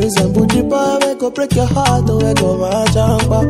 resemble the boy, we go break your heart, oh, we go my jumper.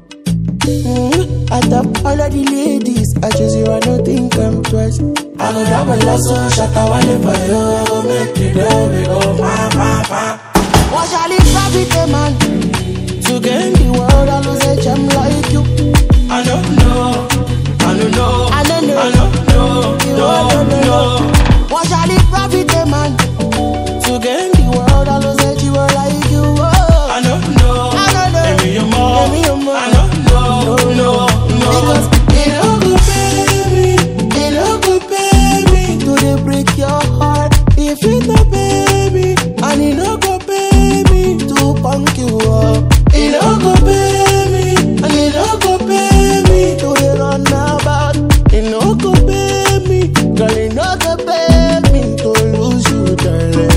I top all of the ladies, I choose you, I don't think I'm twice. I go grab a lasso, shut a wale for you, I go make you go, we go, What shall it profit a man? To gain the world, I lose a gem like you. I don't know, I don't know, I don't know, I don't know. What shall it profit a man? To gain the world, I lose a jewel like you. I don't know, I don't know. Give me your more, give me your more. I don't know, no. Because it don't go pay me, it don't go pay me. Do they break your heart if it don't pay me? And it don't go pay me to punk you up. It don't go pay me, and it don't go pay me. Do they run about? It don't go pay me, girl. It don't go pay me to lose you, darling.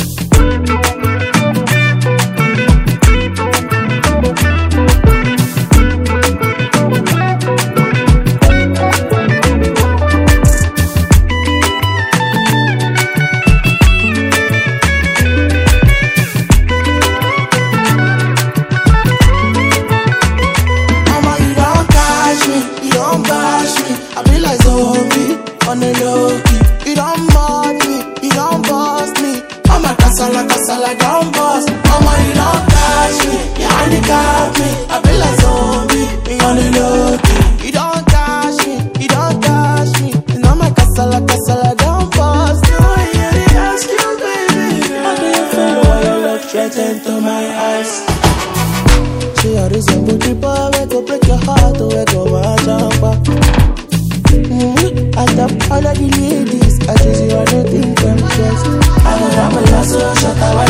On the low key, you don't mod me, you don't boss me. I'm a casala, don't boss. Mama, you don't catch me, you handicap me. I feel like zombie, on the low key. You don't catch me, you don't catch me. And I'm a casala, don't boss. You ain't hear the ask you, baby. How do you feel when you look straight into my eyes? See how resemble the boy, we go break your heart, we go my jumper. I top all of the ladies, I choose you, I don't think I'm just. I go grab a lasso, shut a